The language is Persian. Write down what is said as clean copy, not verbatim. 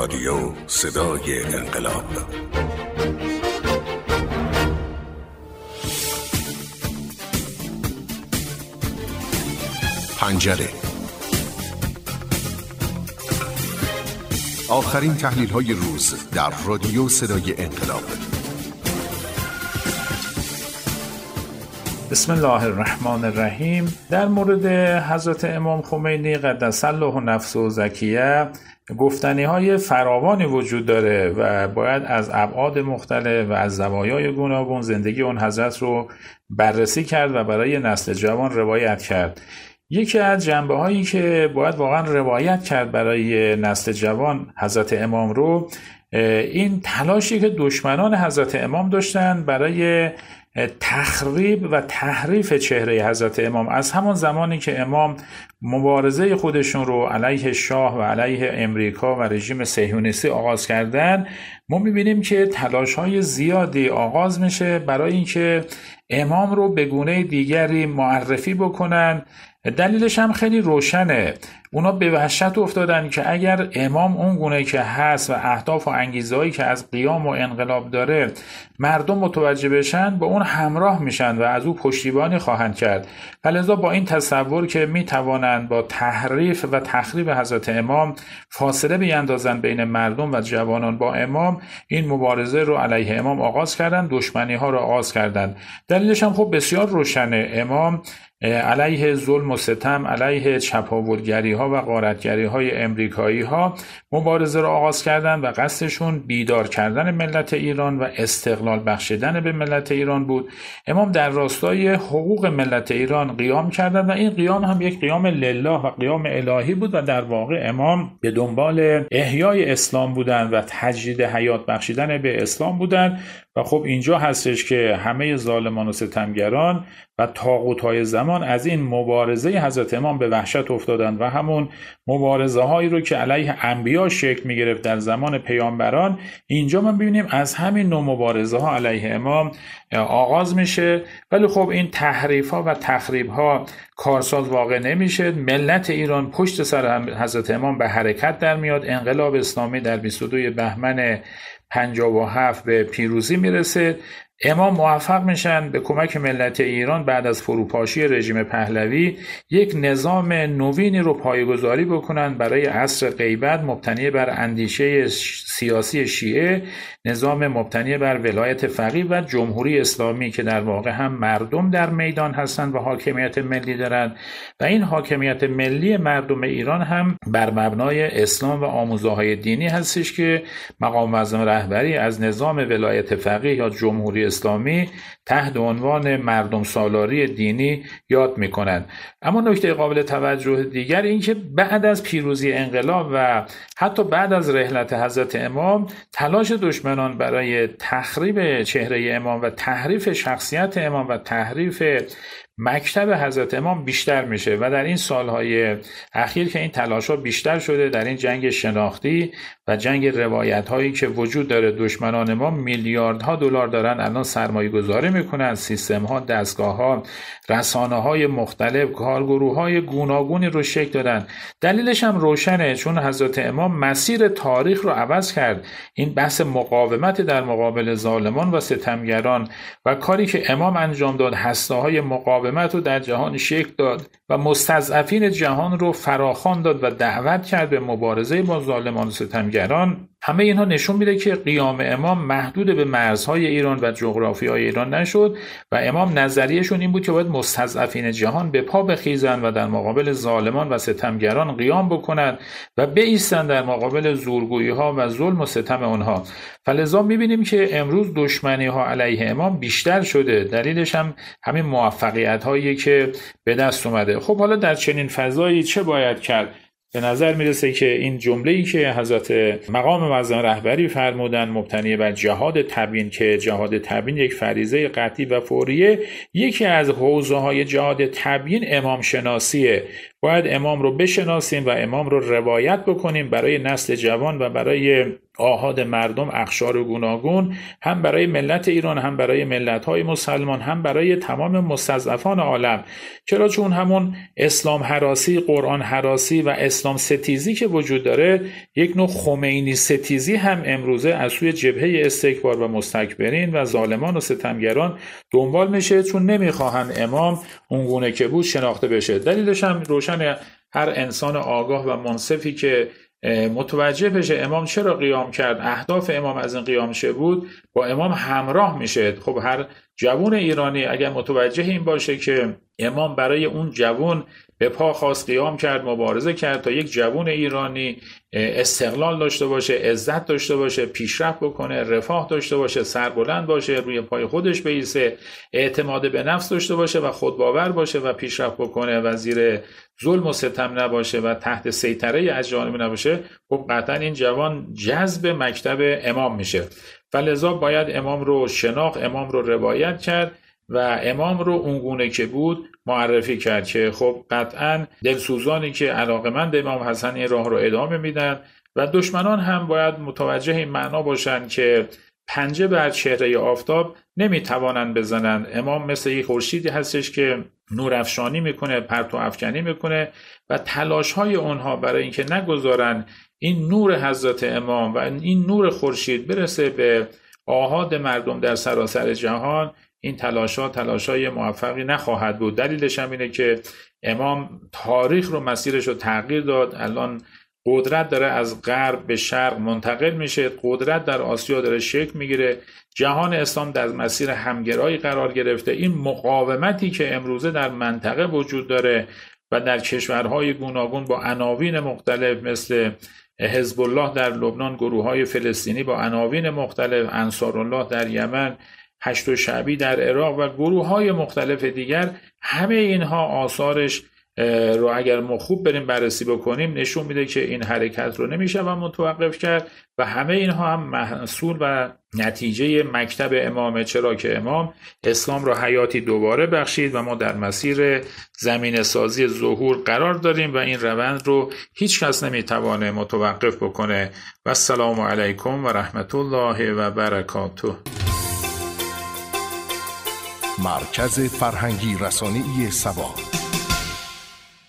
رادیو صدای انقلاب. پنجره. آخرین تحلیل‌های روز در رادیو صدای انقلاب. بسم الله الرحمن الرحیم. در مورد حضرت امام خمینی قدس الله نفسه و زکیه گفتنی‌های فراوانی وجود داره و باید از ابعاد مختلف و از زوایای گوناگون زندگی اون حضرت رو بررسی کرد و برای نسل جوان روایت کرد. یکی از جنبه‌هایی که باید واقعا روایت کرد برای نسل جوان حضرت امام رو، این تلاشی که دشمنان حضرت امام داشتن برای تخریب و تحریف چهره حضرت امام. از همان زمانی که امام مبارزه خودشون رو علیه شاه و علیه امریکا و رژیم صهیونیستی آغاز کردن، ما میبینیم که تلاش‌های زیادی آغاز میشه برای اینکه امام رو به گونه دیگری معرفی بکنن. دلیلش هم خیلی روشنه. اونا به وحشت افتادن که اگر امام اون گونه که هست و اهداف و انگیزه‌هایی که از قیام و انقلاب داره مردم متوجه بشن، با اون همراه میشن و از او پشتیبانی خواهند کرد. لذا با این تصور که میتوانند با تحریف و تخریب حضرت امام فاصله بیندازن بین مردم و جوانان با امام، این مبارزه رو علیه امام آغاز کردن، دشمنی ها رو آغاز کردن. دلیلش هم خب بسیار روشنه. امام علیه ظلم و ستم، علیه چپاولگری ها و غارتگری های امریکایی ها مبارزه را آغاز کردن و قصدشون بیدار کردن ملت ایران و استقلال بخشیدن به ملت ایران بود. امام در راستای حقوق ملت ایران قیام کردن و این قیام هم یک قیام لله و قیام الهی بود و در واقع امام به دنبال احیای اسلام بودن و تجدید حیات بخشیدن به اسلام بودن. و خب اینجا هستش که همه ظالمان و ستمگران و طاغوت‌های زمان از این مبارزه حضرت امام به وحشت افتادند و همون مبارزه هایی رو که علیه انبیا شکل می گرفت در زمان پیامبران، اینجا ما ببینیم از همین نوع مبارزه ها علیه امام آغاز میشه. ولی خب این تحریف ها و تخریب ها کارساز واقع نمیشه. ملت ایران پشت سر حضرت امام به حرکت در میاد. انقلاب اسلامی در 22 بهمن 57 به پیروزی میرسه. امام موفق میشن به کمک ملت ایران بعد از فروپاشی رژیم پهلوی یک نظام نوینی رو پایه‌گذاری بکنن برای عصر غیبت، مبتنی بر اندیشه سیاسی شیعه، نظام مبتنی بر ولایت فقیه و جمهوری اسلامی که در واقع هم مردم در میدان هستن و حاکمیت ملی دارن و این حاکمیت ملی مردم ایران هم بر مبنای اسلام و آموزه‌های دینی هستش که مقام معظم رهبری از نظام ولایت فقیه یا جمهوری اسلامی تحت عنوان مردم سالاری دینی یاد میکنند. اما نکته قابل توجه دیگر این که بعد از پیروزی انقلاب و حتی بعد از رحلت حضرت امام، تلاش دشمنان برای تخریب چهره امام و تحریف شخصیت امام و تحریف مکتب حضرت امام بیشتر میشه و در این سالهای اخیر که این تلاش‌ها بیشتر شده، در این جنگ شناختی و جنگ روایت هایی که وجود داره، دشمنان ما میلیاردها دلار دارن الان سرمایه گذاری میکنن، سیستم ها، دستگاه ها، رسانه های مختلف، کارگروه های گوناگونی رو شکل دادن. دلیلش هم روشنه، چون حضرت امام مسیر تاریخ رو عوض کرد. این بحث مقاومت در مقابل ظالمان و ستمگران و کاری که امام انجام داد، هسته های مقاومت رو در جهان شکل داد و مستضعفین جهان رو فراخوان داد و دعوت کرد به مبارزه با ظالمان و ستمگران. همه اینها نشون میده که قیام امام محدود به مرزهای ایران و جغرافیای ایران نشد و امام نظریهشون این بود که باید مستضعفین جهان به پا بخیزن و در مقابل ظالمان و ستمگران قیام بکنن و بایستن در مقابل زورگویی ها و ظلم و ستم اونها. فلذا میبینیم که امروز دشمنی ها علیه امام بیشتر شده. دلیلش هم همین موفقیت هایی که به دست اومده. خب حالا در چنین فضایی چه باید کرد؟ به نظر میرسه که این جمله‌ای که حضرت مقام معظم رهبری فرمودن مبتنی بر جهاد تبیین، که جهاد تبیین یک فریضه قطعی و فوریه، یکی از حوزه‌های جهاد تبیین امام شناسیه. باید امام رو بشناسیم و امام رو روایت بکنیم برای نسل جوان و برای آحاد مردم اقشار گوناگون، هم برای ملت ایران، هم برای ملت‌های مسلمان، هم برای تمام مستضعفان عالم. چرا؟ چون همون اسلام هراسی، قرآن هراسی و اسلام ستیزی که وجود داره، یک نوع خمینی ستیزی هم امروزه از سوی جبهه استکبار و مستکبرین و ظالمان و ستمگران دنبال میشه، چون نمیخواهن امام اونگونه که بود شناخته بشه. دلیلش هم روشن، هر انسان آگاه و منصفی که متوجه بشه امام چرا قیام کرد، اهداف امام از این قیام چه بود، با امام همراه میشه. خب هر جوان ایرانی اگر متوجه این باشه که امام برای اون جوان به پا خواست، قیام کرد، مبارزه کرد تا یک جوان ایرانی استقلال داشته باشه، عزت داشته باشه، پیشرفت بکنه، رفاه داشته باشه، سربلند باشه، روی پای خودش بایسته، اعتماد به نفس داشته باشه و خودباور باشه و پیشرفت بکنه و زیر ظلم و ستم نباشه و تحت سیطره از جانب نباشه، خب قطعا این جوان جذب مکتب امام میشه. فلذا باید امام رو شناخت، امام رو روایت کرد و امام رو اونگونه که بود معرفی کرد که خب قطعا دلسوزانی که علاقمند امام هستن این راه رو ادامه میدن و دشمنان هم باید متوجه این معنا باشن که پنجه بر چهره آفتاب نمیتوانن بزنن. امام مثل یک خورشیدی هستش که نور افشانی میکنه، پرتو افکنی میکنه و تلاش های اونها برای اینکه نگذارن این نور حضرت امام و این نور خورشید برسه به آحاد مردم در سراسر جهان، این تلاشای موفقی نخواهد بود. دلیلش هم اینه که امام تاریخ رو، مسیرش رو تغییر داد. الان قدرت داره از غرب به شرق منتقل میشه، قدرت در آسیا داره شکل میگیره، جهان اسلام در مسیر همگرایی قرار گرفته. این مقاومتی که امروزه در منطقه وجود داره و در کشورهای گوناگون با عناوین مختلف مثل حزب الله در لبنان، گروه‌های فلسطینی با عناوین مختلف، انصارالله در یمن، هشت شعبی در عراق و گروه‌های مختلف دیگر، همه اینها آثارش رو اگر ما خوب بریم بررسی بکنیم نشون میده که این حرکت رو نمیشه و متوقف کرد و همه اینها هم محصول و نتیجه مکتب امامه. چرا که امام اسلام رو حیاتی دوباره بخشید و ما در مسیر زمین سازی ظهور قرار داریم و این روند رو هیچ کس نمیتوانه متوقف بکنه. و السلام علیکم و رحمت الله و برکاته. مرکز فرهنگی رسانه‌ای سبا.